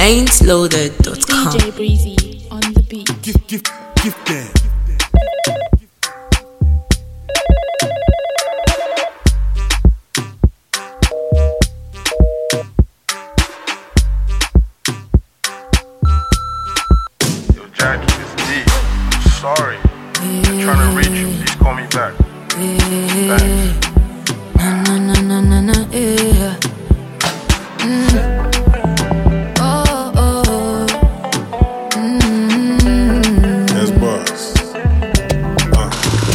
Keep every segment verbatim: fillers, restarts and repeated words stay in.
ain't loaded dot com. D J Breezy on the beat. Give, give, give them. Yo, Jackie, it's D. I'm sorry. I'm trying to reach you. Please call me back. Thanks. Na na na na na yeah. Mm. Oh oh. Mm. That's boss. Uh.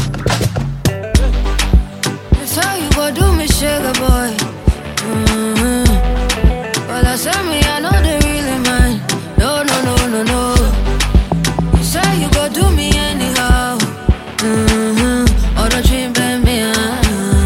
That's how you go do me, sugar boy. Mm-hmm. Well, I said me, I know they really mine. No no no no no. You say you go do me anyhow. Mm-hmm. All the dream bend me out.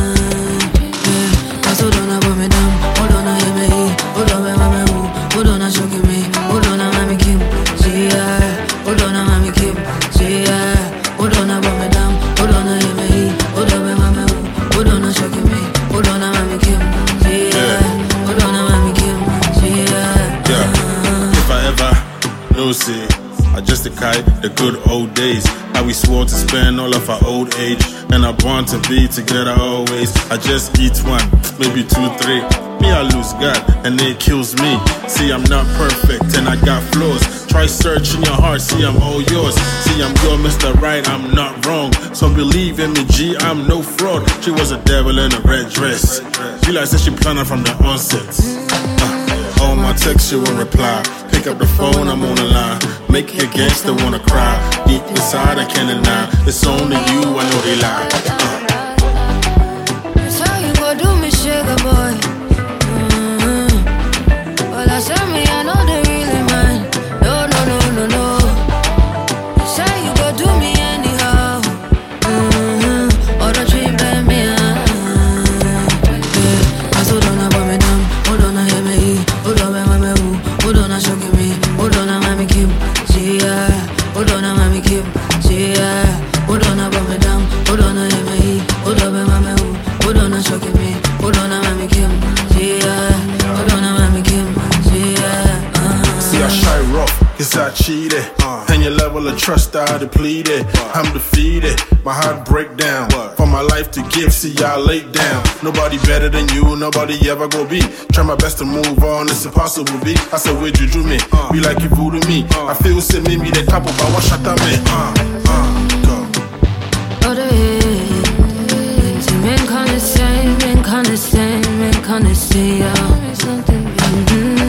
Hold on, I me down. Hold on, I hear me. Hold on, I me who. Hold on, I choking me. Hold on, I me Kim. See ya. Hold on, I me Kim. See ya. Hold on, I me down. Hold on, I hear me. Hold on, I me who. Hold on, I choking me. Hold on, I me Kim. See ya. Hold on, I me Kim. See ya. Yeah. If I ever no see, I just a kite the good old days. How we swore to spend all of our old age. And I want to be together always. I just eat one, maybe two, three. Me, I lose God, and it kills me. See, I'm not perfect, and I got flaws. Try searching your heart, see, I'm all yours. See, I'm your Mister Right, I'm not wrong. So believe in me, G, I'm no fraud. She was a devil in a red dress. She like said she planned it from the onset. Uh, all my texts, she won't reply. Pick up the phone, I'm on the line. Make a gangster wanna cry. Deep inside, I can't deny. It's only you, I know they lie. Uh. That's how you go do me, sugar boy. Mm-hmm. Well, I said me, I know they really mine. No, no, no, no, no. You say you go do me anyhow. Mm-hmm. All the dream bend me out. Yeah. Hold on, I put me down. Hold on, I hear me. Hold on, I me who. Hold on, I choking me. Hold on, I me Kim. See ya. Hold on, I me Kim. See ya. Hold on, I put me down. Hold on, I hear me. Hold on, I me who. Hold on, I choking me. Hold on, I me Kim. See ya. Hold on, I me Kim. See ya. Uh-huh. See, I shy rough, cause I cheated. Uh. And your level of trust I depleted. Uh. I'm defeated, my heart break down. What? For my life to give, see I laid down. Nobody better than you, nobody ever go be. Try my best to move on, it's impossible be. I said, where'd you do me? Uh. Be like you voodoo me. Uh. I feel say me, me the couple, but what shut up me? Uh, uh, go. Oh, the hate. Men can't say, men can't say, men can't say, yeah. Mm-hmm.